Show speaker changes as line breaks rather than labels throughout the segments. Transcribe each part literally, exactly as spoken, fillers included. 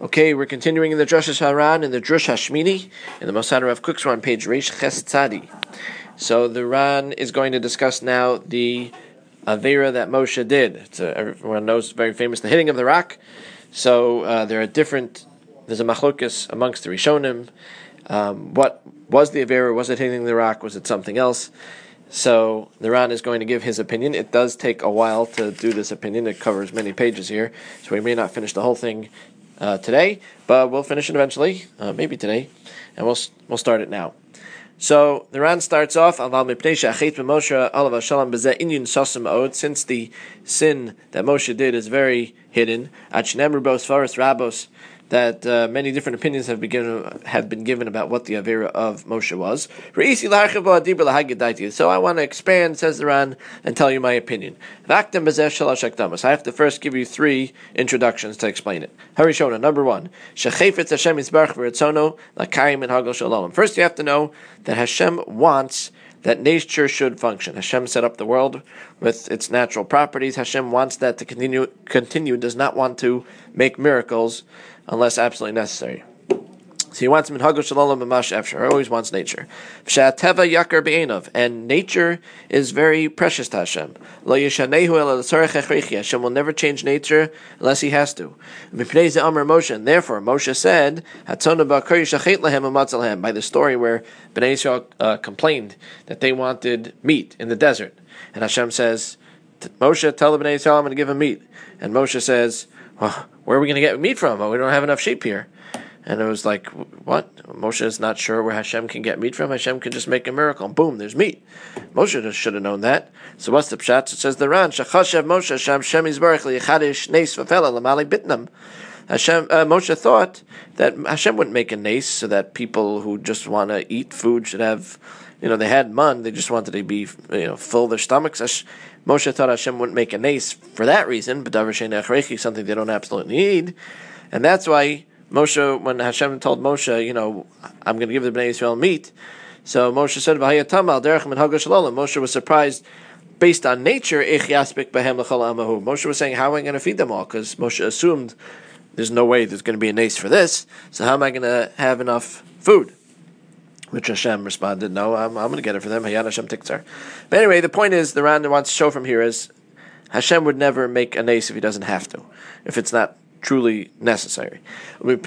Okay, we're continuing in the Drush Haran in the Drush Hashmini in the Mosad Rav Kook. We're on page Reish Ches Tzadi. So the Ran is going to discuss now the Avera that Moshe did. It's a, everyone knows, very famous, the hitting of the rock. So uh, there are different. There's a machlokas amongst the Rishonim. Um, what was the Avera? Was it hitting the rock? Was it something else? So the Ran is going to give his opinion. It does take a while to do this opinion. It covers many pages here, so we may not finish the whole thing uh, today, but we'll finish it eventually, uh, maybe today, and we'll we'll start it now. So the Ran starts off, since the sin that Moshe did is very hidden, that uh, many different opinions have been given, have been given about what the Avera of Moshe was. So I want to expand, says the Ran, and tell you my opinion. I have to first give you three introductions to explain it. Harishona, number one. First you have to know that Hashem wants that nature should function. Hashem set up the world with its natural properties. Hashem wants that to continue, continue, does not want to make miracles unless absolutely necessary. So he wants minhagos shalom b'mash efshar. Always wants nature. V'shateva yakar be'enov, and nature is very precious to Hashem. Lo yishanehu ela l'tzarech echrichi. Hashem will never change nature unless He has to. Mipnei ze amar Moshe, and therefore Moshe said, "Hatzona ba'kar yishachet lahem u'matzalhem." By the story where Bnei Yisrael uh, complained that they wanted meat in the desert, and Hashem says, "Moshe, tell the Bnei Yisrael I'm going to give them meat." And Moshe says, "Well, where are we going to get meat from? Oh, we don't have enough sheep here." And it was like, what? Moshe is not sure where Hashem can get meat from. Hashem can just make a miracle. And boom, there's meat. Moshe just should have known that. So what's the pshat? It says the Ran, Shachashev Moshe Hashem Shem Yisbarach li'chadish neis v'fela l'mali bitnam. Hashem, uh, Moshe thought that Hashem wouldn't make a nace so that people who just want to eat food should have, you know, they had man, they just wanted to be, you know, fill their stomachs. Moshe thought Hashem wouldn't make a nace for that reason, but davar she'ein achrechi, something they don't absolutely need. And that's why Moshe, when Hashem told Moshe, you know, I'm going to give the Bnei Yisrael meat, so Moshe said, Moshe was surprised based on nature. Moshe was saying, how am I going to feed them all? Because Moshe assumed there's no way there's going to be a nace for this, so how am I going to have enough food? Which Hashem responded, no, I'm, I'm going to get it for them. Hayad Hashem tiktzar. But anyway, the point is, the Ran wants to show from here is, Hashem would never make a nace if He doesn't have to, if it's not truly necessary. And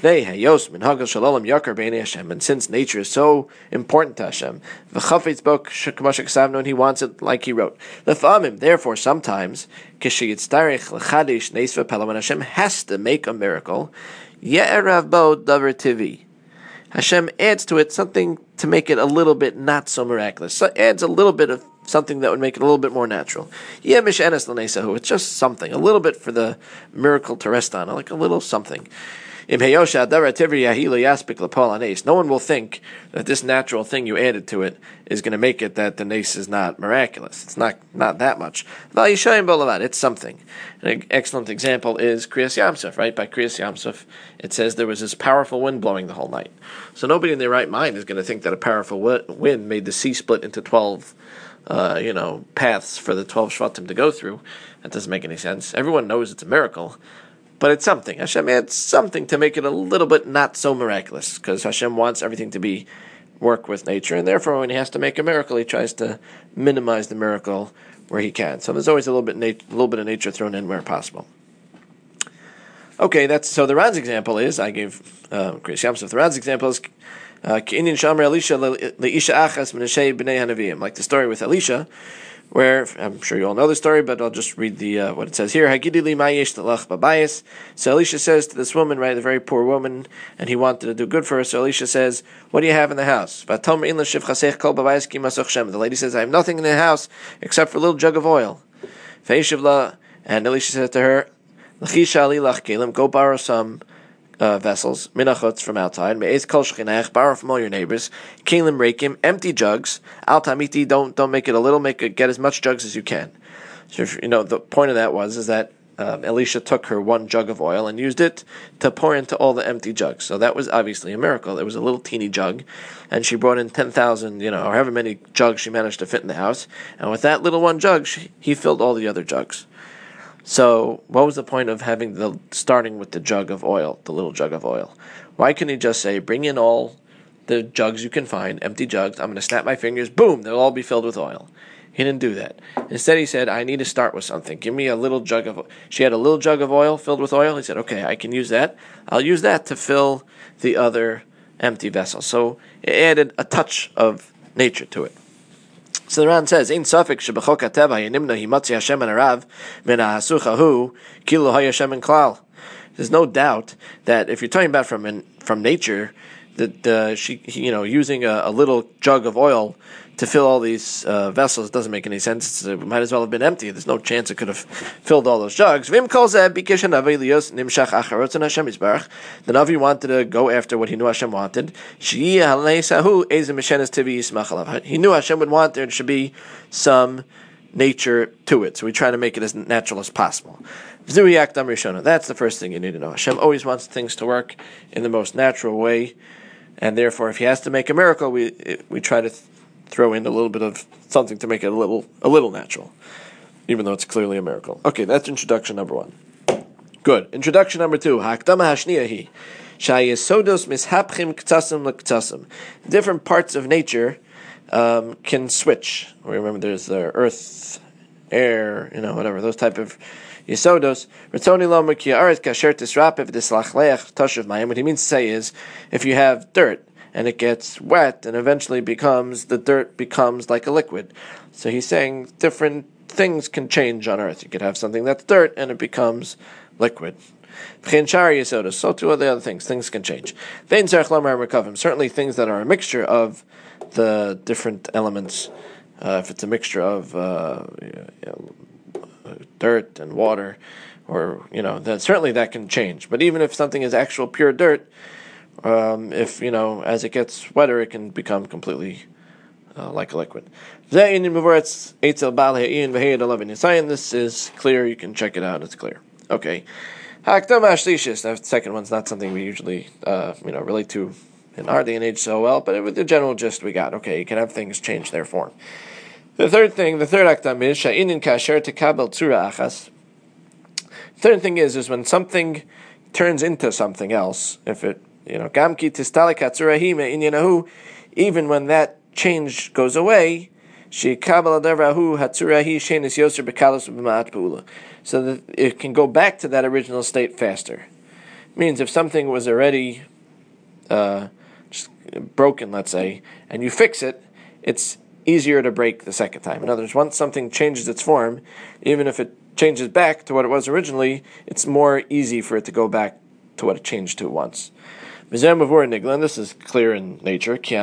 since nature is so important to Hashem, and He wants it like He wrote. Therefore, sometimes, when Hashem has to make a miracle, Hashem adds to it something to make it a little bit not so miraculous. So adds a little bit of something that would make it a little bit more natural. It's just something, a little bit for the miracle to rest on, like a little something. No one will think that this natural thing you added to it is going to make it that the nace is not miraculous. It's not not that much. It's something. An excellent example is Kriyas Yamsuf, right? By Kriyas Yamsuf, it says there was this powerful wind blowing the whole night. So nobody in their right mind is going to think that a powerful wind made the sea split into twelve Uh, you know, paths for the twelve Shvatim to go through. That doesn't make any sense. Everyone knows it's a miracle, but it's something. Hashem adds something to make it a little bit not so miraculous, because Hashem wants everything to be work with nature, and therefore when He has to make a miracle, He tries to minimize the miracle where He can. So there's always a little bit, nat- a little bit of nature thrown in where possible. Okay, that's so. The Ran's example is I gave uh, Kriyas Yamsuf. The Ran's example is. Uh, like the story with Elisha, where I'm sure you all know the story, but I'll just read the uh, what it says here. So Elisha says to this woman, right, the very poor woman, and he wanted to do good for her. So Elisha says, "What do you have in the house?" The lady says, "I have nothing in the house except for a little jug of oil." And Elisha said to her, "Go borrow some Uh, vessels, minachotz from outside, me'ez kol shechinach, borrow from all your neighbors, kelim reikim, empty jugs, al tamiti, don't don't make it a little, make it, get as much jugs as you can." So if, you know, the point of that was is that um, Elisha took her one jug of oil and used it to pour into all the empty jugs. So that was obviously a miracle. It was a little teeny jug, and she brought in ten thousand, you know, or however many jugs she managed to fit in the house, and with that little one jug, she, he filled all the other jugs. So what was the point of having the starting with the jug of oil, the little jug of oil? Why couldn't he just say, bring in all the jugs you can find, empty jugs, I'm going to snap my fingers, boom, they'll all be filled with oil. He didn't do that. Instead he said, I need to start with something. Give me a little jug of oil. She had a little jug of oil filled with oil. He said, okay, I can use that. I'll use that to fill the other empty vessels. So it added a touch of nature to it. So the Ran says, "Ein safek shebechok hateva yenimna himatzi Hashem and Arav min hasucha hu kilo hayashem and klal." There's no doubt that if you're talking about from in, from nature, that uh, she, you know, using a, a little jug of oil to fill all these uh, vessels doesn't make any sense. It might as well have been empty. There's no chance it could have filled all those jugs. The Navi wanted to go after what he knew Hashem wanted. He knew Hashem would want there should be some nature to it. So we try to make it as natural as possible. That's the first thing you need to know. Hashem always wants things to work in the most natural way, and therefore if he has to make a miracle, we we try to th- throw in a little bit of something to make it a little a little natural, even though it's clearly a miracle. Okay, that's introduction number one. Good. Introduction number two. Hakdama hashniyahi shayesodos mishapchim ktasim lektasim. Different parts of nature um, can switch. Remember, there's the earth, air, you know, whatever those type of yesodos. Retoni lo mekiaret kasher tisrapev dislachleach tashav mayim. What he means to say is, if you have dirt and it gets wet and eventually becomes, the dirt becomes like a liquid. So he's saying different things can change on earth. You could have something that's dirt and it becomes liquid. So too are the other things. Things can change. Certainly things that are a mixture of the different elements. Uh, if it's a mixture of uh, you know, dirt and water, or, you know, that certainly that can change. But even if something is actual pure dirt, Um, if, you know, as it gets wetter, it can become completely uh, like a liquid. This is clear. You can check it out. It's clear. Okay. Now, the second one's not something we usually, uh, you know, relate to in our day and age so well, but with the general gist we got. Okay, you can have things change their form. The third thing, the third akdam is sha'inin kasher tekabel tzura achas. Third thing is, is when something turns into something else, if it You know, gamki tistalik hatzurahi me'inyanahu, even when that change goes away, she kabel adavrahu hatzurahi shenis yoser bekalos b'ma'at b'ula, so that it can go back to that original state faster. It means if something was already uh, just broken, let's say, and you fix it, it's easier to break the second time. In other words, once something changes its form, even if it changes back to what it was originally, it's more easy for it to go back to what it changed to once. This is clear in nature. If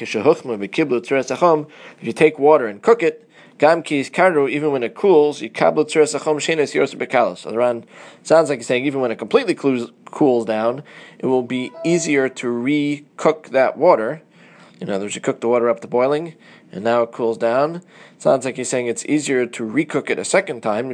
you take water and cook it, even when it cools, so the Ran sounds like he's saying even when it completely cools, cools down, it will be easier to re-cook that water. In other words, you cook the water up to boiling, and now it cools down. Sounds like he's saying it's easier to recook it a second time,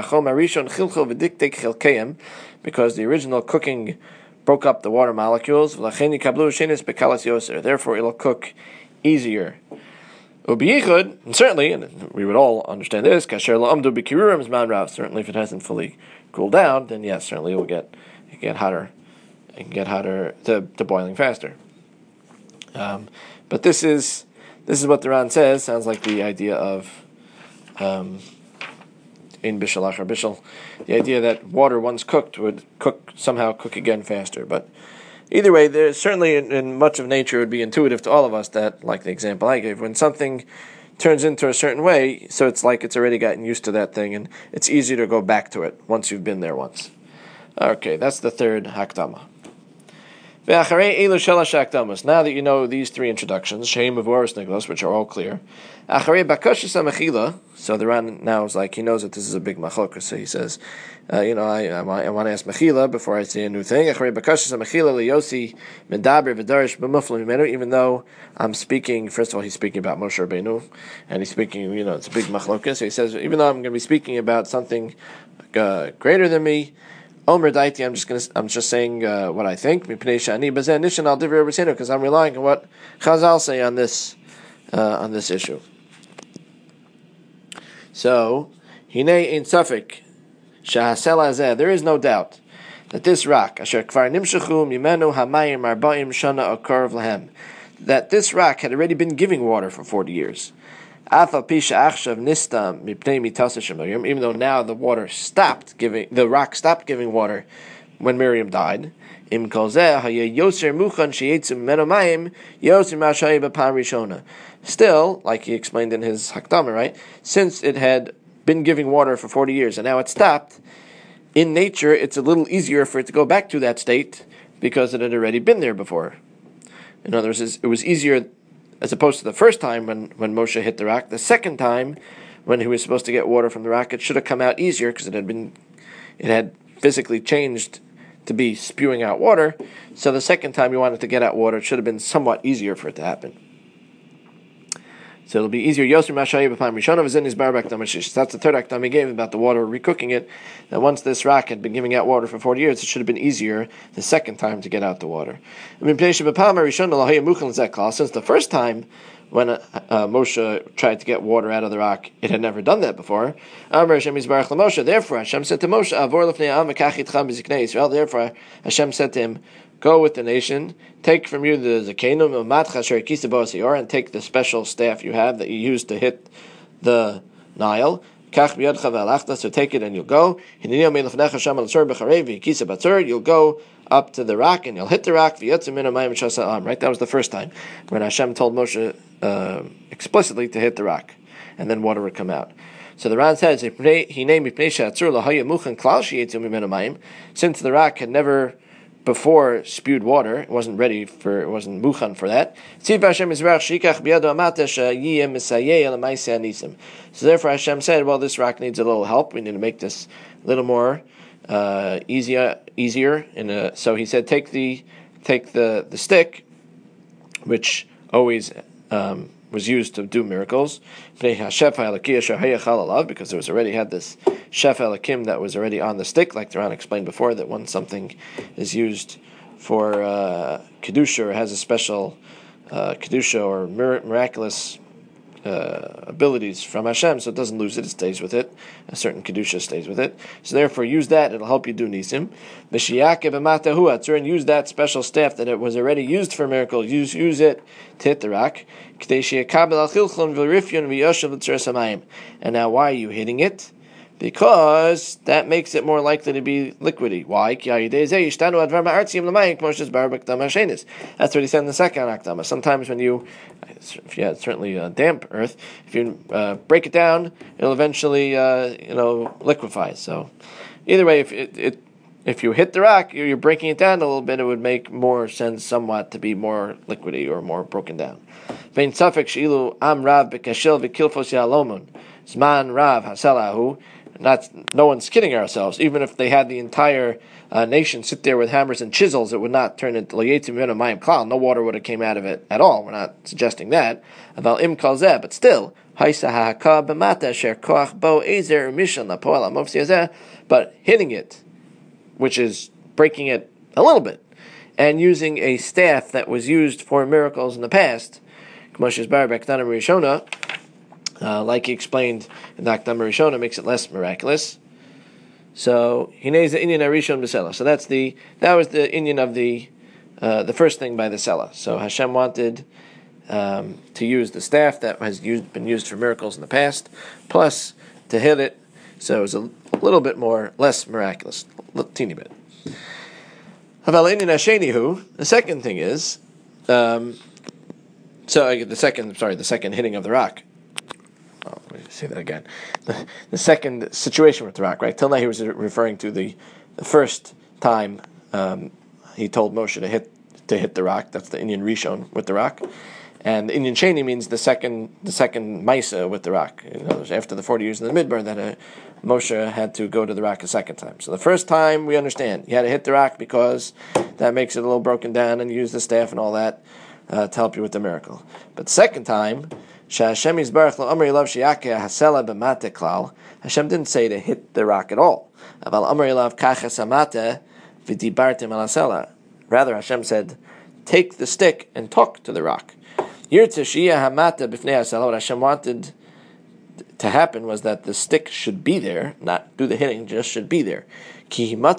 because the original cooking broke up the water molecules. Therefore, it'll cook easier. And certainly, and we would all understand this, certainly if it hasn't fully cooled down, then yes, certainly it will get it get hotter, and get hotter to, to boiling faster. Um, but this is this is what the Ran says. Sounds like the idea of um, in bishul achar bishul, the idea that water once cooked would cook somehow cook again faster. But either way, there's certainly in, in much of nature it would be intuitive to all of us that, like the example I gave, when something turns into a certain way, so it's like it's already gotten used to that thing, and it's easier to go back to it once you've been there once. Okay, that's the third hakdama. Now that you know these three introductions, Sheim of Oris Niglos, which are all clear, so the Ran now is like, he knows that this is a big machlokas, so he says, uh, you know, I, I, I want to ask Mechila before I say a new thing. Even though I'm speaking, first of all, he's speaking about Moshe Rabbeinu, and he's speaking, you know, it's a big machlokas, so he says, even though I'm going to be speaking about something uh, greater than me, Omer Daiti, I'm just going to, I'm just saying uh, what I think. Because I'm relying on what Chazal say on this, uh, on this issue. So, Hine ein safek Shahasela zeh, there is no doubt that this rock, asher kvar nimshachu mimenu hamayim arba'im shana akarv lahem, that this rock had already been giving water for forty years. Even though now the water stopped giving, the rock stopped giving water when Miriam died. Still, like he explained in his Hakdama, right? Since it had been giving water for forty years and now it stopped, in nature it's a little easier for it to go back to that state because it had already been there before. In other words, it was easier as opposed to the first time when, when Moshe hit the rock. The second time, when he was supposed to get water from the rock, it should have come out easier because it had been, it had physically changed to be spewing out water. So the second time you wanted to get out water, it should have been somewhat easier for it to happen. So it'll be easier. Yosef Mashayi b'pam Rishona v'zin his barak damashish. That's the third akdam he gave about the water recooking it. That once this rock had been giving out water for forty years, it should have been easier the second time to get out the water. Since the first time when uh, uh, Moshe tried to get water out of the rock, it had never done that before. Therefore, Hashem said to Moshe, Therefore, Hashem said to him, go with the nation, take from you the zakenim and take the special staff you have that you use to hit the Nile. So take it and you'll go. You'll go up to the rock and you'll hit the rock. Right, that was the first time when Hashem told Moshe uh, explicitly to hit the rock, and then water would come out. So the Ran says, since the rock had never before spewed water, it wasn't ready for, it wasn't muchan for that. So therefore Hashem said, well, this rock needs a little help. We need to make this a little more uh, easier. Easier. In a, so he said, take the take the, the stick, which always um, was used to do miracles, because there was already had this Shef Elakim that was already on the stick, like the Ran explained before, that when something is used for uh, Kedusha or has a special uh, Kedusha or mir- miraculous uh, abilities from Hashem, so it doesn't lose it, it stays with it. A certain Kedusha stays with it. So therefore use that, it'll help you do Nisim. And use that special staff that it was already used for miracles, use, use it to hit the rock. And now why are you hitting it? Because that makes it more likely to be liquidy. Why? That's what he said in the second Akdama. Sometimes when you, if you had certainly uh, damp earth, if you uh, break it down, it'll eventually uh, you know liquefy. So either way, if it, it if you hit the rock, you're, you're breaking it down a little bit, it would make more sense somewhat to be more liquidy or more broken down. Zman Rav Haselahu. Not, no one's kidding ourselves. Even if they had the entire uh, nation sit there with hammers and chisels, it would not turn into Layetim Yonah Mayim Klal. No water would have came out of it at all. We're not suggesting that. Aval Im Kalzeh, but still, but hitting it, which is breaking it a little bit, and using a staff that was used for miracles in the past, Uh, like he explained in the Akdam Rishona, makes it less miraculous. So Hinei the Inyan Arishon B'Sela. So that's the that was the Inyan of the uh, the first thing by the Sela. So Hashem wanted um, to use the staff that has used, been used for miracles in the past, plus to hit it, so it was a little bit more less miraculous, a little teeny bit. The second thing is, um, so uh, the second sorry the second hitting of the rock. Oh, let me say that again. The, the second situation with the rock, right? Till now he was referring to the, the first time um, he told Moshe to hit to hit the rock. That's the Inyan Rishon with the rock, and the Inyan Sheni means the second the second Maisa with the rock. You know, after the forty years in the Midbar, that uh, Moshe had to go to the rock a second time. So the first time we understand he had to hit the rock because that makes it a little broken down, and use the staff and all that uh, to help you with the miracle. But the second time, Hashem didn't say to hit the rock at all. Rather, Hashem said, take the stick and talk to the rock. What Hashem wanted to happen was that the stick should be there, not do the hitting, just should be there. Because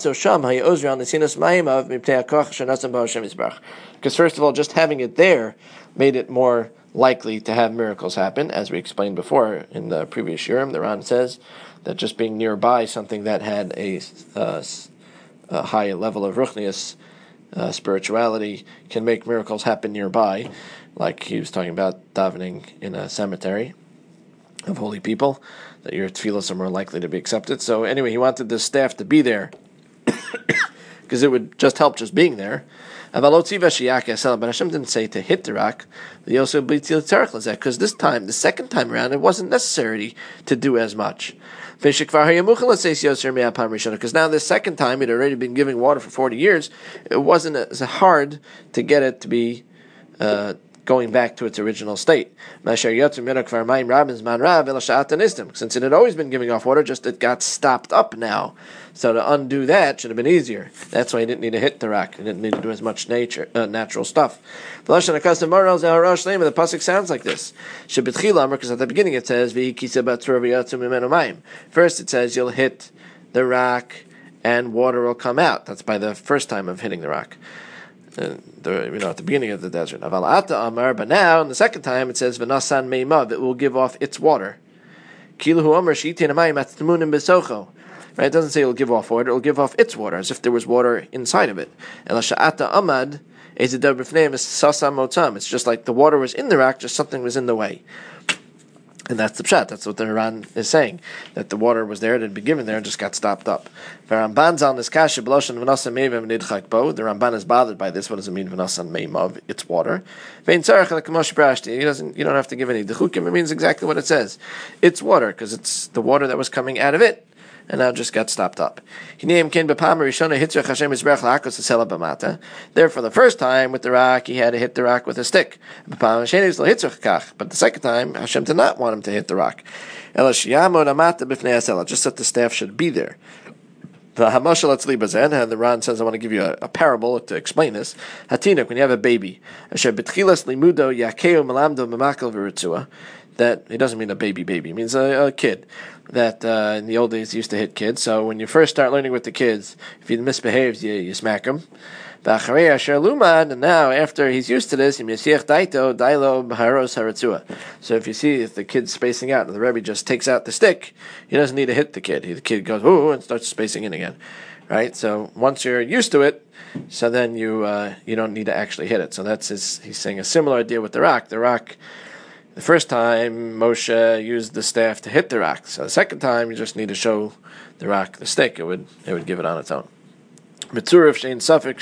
first of all, just having it there made it more likely to have miracles happen, as we explained before in the previous Shurim. The Ran says that just being nearby something that had a, uh, a high level of ruchnius uh, spirituality can make miracles happen nearby, like he was talking about davening in a cemetery of holy people, that your tefillos are more likely to be accepted. So anyway, he wanted the staff to be there because it would just help just being there. But Hashem didn't say to hit the rock, because this time, the second time around, it wasn't necessary to do as much. Because now the second time, it had already been giving water for forty years, it wasn't as hard to get it to be uh, going back to its original state. Since it had always been giving off water, just it got stopped up now. So to undo that should have been easier. That's why he didn't need to hit the rock. He didn't need to do as much nature, uh, natural stuff. The pasuk sounds like this. Because at the beginning it says, first it says you'll hit the rock and water will come out. That's by the first time of hitting the rock. Uh, the, you know, at the beginning of the desert. But now, in the second time, it says, V'nasan meimav, it will give off its water. Right? It doesn't say it will give off water, it will give off its water, as if there was water inside of it. It's just like the water was in the rock, just something was in the way. And that's the pshat. That's what the Haran is saying, that the water was there, it had been given there, and just got stopped up. The Ramban is bothered by this. What does it mean, v'nasan meimav? It's water. He doesn't. You don't have to give any dechukim. It means exactly what it says. It's water because it's the water that was coming out of it, and now it just got stopped up. Therefore, the first time with the rock, he had to hit the rock with a stick. But the second time, Hashem did not want him to hit the rock. Just that the staff should be there. The Hamashal Atzli and the Ran says, I want to give you a, a parable to explain this. Hatinuk, when you have a baby, that he doesn't mean a baby baby, it means a, a kid that uh, in the old days used to hit kids. So when you first start learning with the kids, if he misbehaves, you, you smack him. And now after he's used to this, so if you see if the kid's spacing out and the Rebbe just takes out the stick, he doesn't need to hit the kid. The kid goes ooh and starts spacing in again, right? So once you're used to it, so then you uh, you don't need to actually hit it. So that's his. He's saying a similar idea with the rock. The rock. The first time Moshe used the staff to hit the rock. So the second time you just need to show the rock the stick. It would it would give it on its own. And secondly,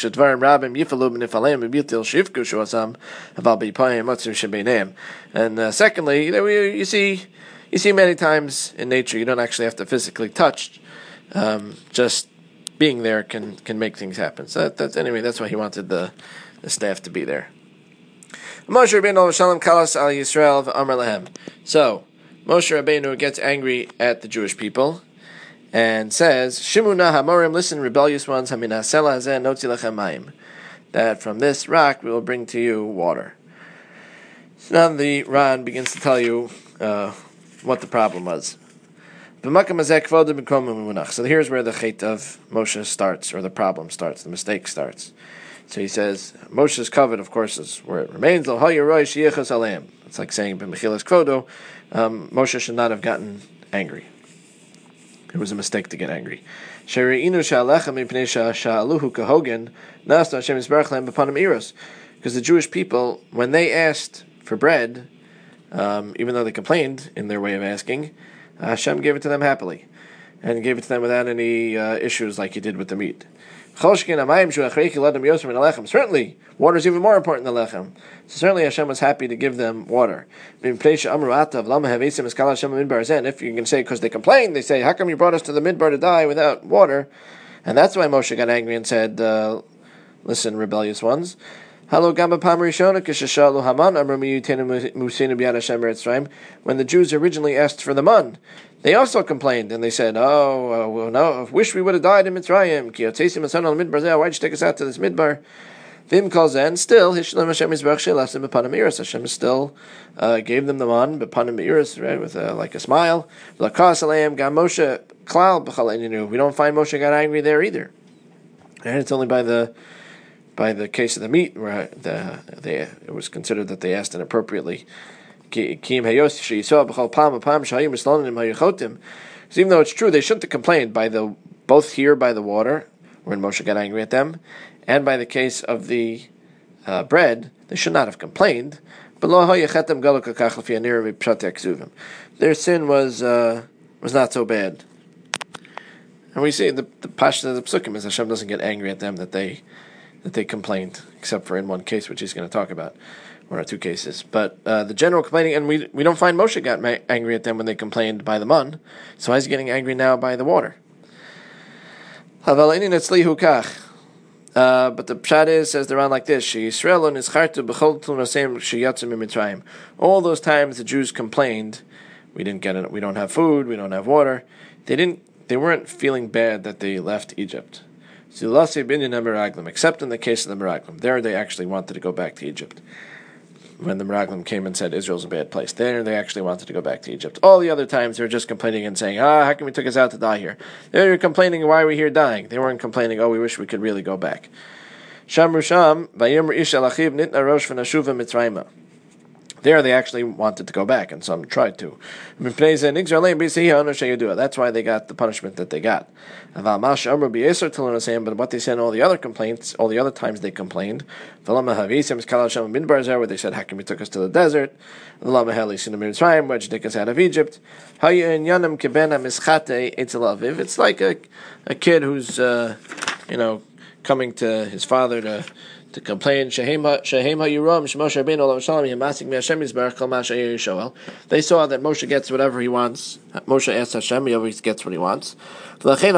you know, you see you see many times in nature you don't actually have to physically touch. Um, just being there can, can make things happen. So that, that's anyway. That's why he wanted the, the staff to be there. Moshe Rabbeinu Shalom Kalas Al Yisrael v'Amar Lahem. So Moshe Rabbeinu gets angry at the Jewish people and says, Shimuna Hamorim, listen, rebellious ones, Haminasela Hazeh Notzi Lechem Mayim, that from this rock we will bring to you water. So now the Ran begins to tell you uh, what the problem was. So here's where the chait of Moshe starts, or the problem starts, the mistake starts. So he says, Moshe's covet, of course, is where it remains. It's like saying, B'mechilas kvodo, um, Moshe should not have gotten angry. It was a mistake to get angry. Because the Jewish people, when they asked for bread, um, even though they complained in their way of asking, Hashem gave it to them happily, and gave it to them without any uh, issues like he did with the meat. Certainly, water is even more important than lechem. So certainly Hashem was happy to give them water. If you're going to say because they complained, they say, how come you brought us to the midbar to die without water? And that's why Moshe got angry and said, uh, listen, rebellious ones. When the Jews originally asked for the mun, they also complained, and they said, oh, uh, well, no, I wish we would have died in Mitzrayim. Why'd you take us out to this midbar? Vim calls in still Hishlem Hashem Yisbarach She'elasim B'panim Meiros. Hashem still uh, gave them the man B'panim Meiros, right, with a, like a smile. V'lakas Aleim Gam Moshe Klal B'chal Eininu. We don't find Moshe got angry there either. And it's only by the by the case of the meat where the they it was considered that they asked inappropriately. Because even though it's true, they shouldn't have complained by the both here by the water when Moshe got angry at them, and by the case of the uh, bread, they should not have complained. But their sin was uh, was not so bad. And we see the the pashta of the psukim is Hashem doesn't get angry at them that they that they complained, except for in one case, which he's going to talk about, one or two cases. But uh, the general complaining, and we we don't find Moshe got ma- angry at them when they complained by the mun. So why is he getting angry now by the water? Uh, but the pshat is, says the Ran like this: all those times the Jews complained, we didn't get it, we don't have food, we don't have water. They didn't. They weren't feeling bad that they left Egypt. Except in the case of the Meraglim. There they actually wanted to go back to Egypt. When the Meraglim came and said Israel's a bad place, there they actually wanted to go back to Egypt. All the other times they were just complaining and saying, ah, how come we took us out to die here? They were complaining, why are we here dying? They weren't complaining, oh, we wish we could really go back. Sham Rusham, Vayimr Ish Alachiv Nitna Rosh V'Nashuva Mitzrayma. There they actually wanted to go back, and some tried to. That's why they got the punishment that they got. But what they said in all the other complaints, all the other times they complained, where they said, how come you took us to the desert? Why'd you take us out of Egypt? It's like a, a kid who's, uh, you know, coming to his father to to complain. They saw that Moshe gets whatever he wants. Moshe asks Hashem, he always gets what he wants. Therefore,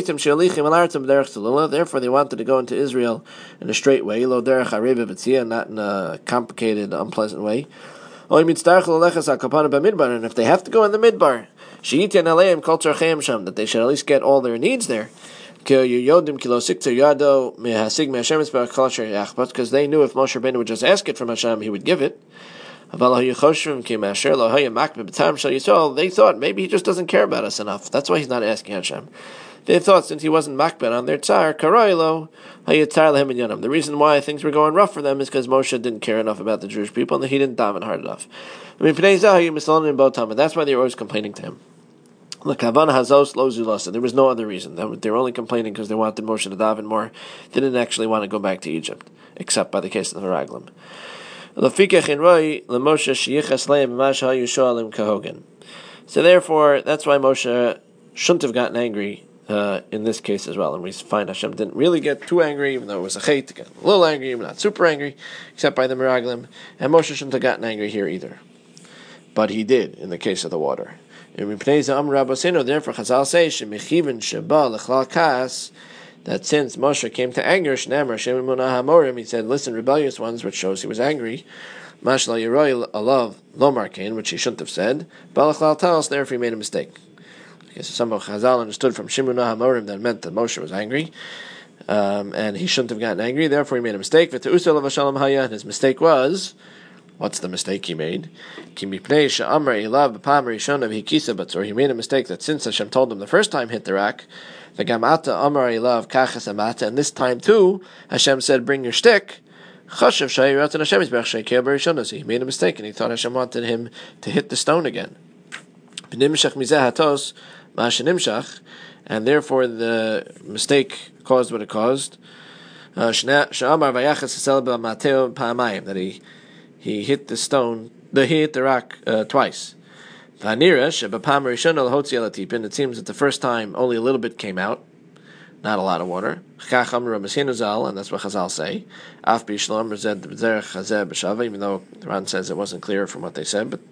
they wanted to go into Israel in a straight way, not in a complicated, unpleasant way. And if they have to go in the midbar, that they should at least get all their needs there. Because they knew if Moshe Rabbeinu would just ask it from Hashem, he would give it. They thought maybe he just doesn't care about us enough. That's why he's not asking Hashem. They thought since he wasn't makbet on their tsar, the reason why things were going rough for them is because Moshe didn't care enough about the Jewish people and he didn't daven hard enough. And that's why they were always complaining to him. There was no other reason. They were only complaining because they wanted Moshe to daven more. They didn't actually want to go back to Egypt, except by the case of the Meraglim. So therefore, that's why Moshe shouldn't have gotten angry uh, in this case as well. And we find Hashem didn't really get too angry, even though it was a chait to get a little angry, but not super angry, except by the Meraglim. And Moshe shouldn't have gotten angry here either. But he did in the case of the water. Therefore, Chazal say that since Moshe came to anger, he said, "Listen, rebellious ones," which shows he was angry. Which he shouldn't have said. Therefore, he made a mistake. Okay, so some of Chazal understood from Shimuna Hamorim that meant that Moshe was angry, um, and he shouldn't have gotten angry. Therefore, he made a mistake. And his mistake was. What's the mistake he made? He made a mistake that since Hashem told him the first time hit the rock, and this time too, Hashem said, bring your stick. So he made a mistake and he thought Hashem wanted him to hit the stone again. And therefore the mistake caused what it caused. That he He hit the stone, the he hit the rock uh, twice. It seems that the first time only a little bit came out, not a lot of water. And that's what Chazal say. Even though the Ran says it wasn't clear from what they said, but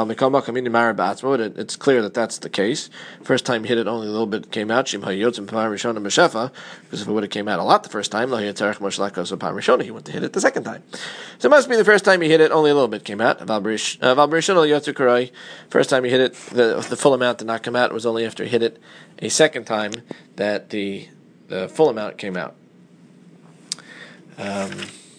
it's clear that that's the case. First time he hit it, only a little bit came out. Because if it would have came out a lot the first time, he wouldn't have hit it the second time. So it must be the first time he hit it, only a little bit came out. First time he hit it, the, the full amount did not come out. It was only after he hit it a second time that the the full amount came out. Um,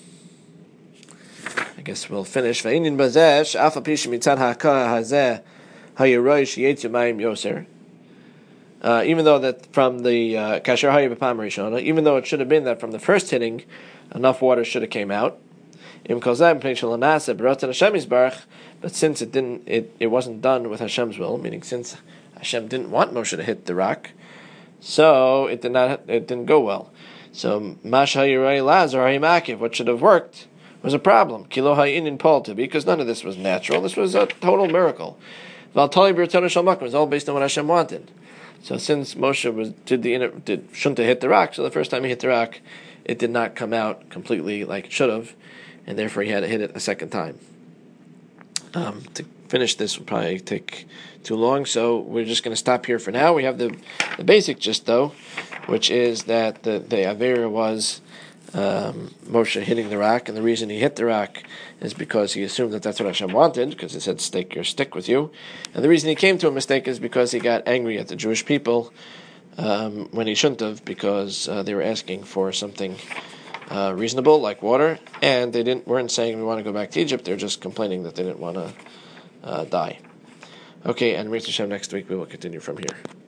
I guess we'll finish. V'inin bazesh afa pish mitzad ha'ka hazeh hayiroy sheyetz yomayim yoser. Uh, even though that from the kasher hayy b'pam rishona, even though it should have been that from the first hitting, enough water should have came out. Im kozem pnei shalanase b'rotan Hashem yisbarach, but since it didn't, it, it wasn't done with Hashem's will, meaning since Hashem didn't want Moshe to hit the rock, so it did not, it didn't go well. So mash hayiroy laz or hayimakiv, what should have worked was a problem. Kilo hayinin polta, because none of this was natural. This was a total miracle. Valtali b'rotan shalmak was all based on what Hashem wanted. So since Moshe was did the did shouldn't have hit the rock, so the first time he hit the rock, it did not come out completely like it should have, and therefore he had to hit it a second time. Um, to finish this will probably take too long, so we're just going to stop here for now. We have the the basic gist though, which is that the the avera was um, Moshe hitting the rock, and the reason he hit the rock is because he assumed that that's what Hashem wanted, because it said, "Stake your stick with you," and the reason he came to a mistake is because he got angry at the Jewish people um, when he shouldn't have, because uh, they were asking for something uh, reasonable like water, and they didn't weren't saying we want to go back to Egypt. They're just complaining that they didn't want to uh, die. Okay, and Mitzvah Hashem next week we will continue from here.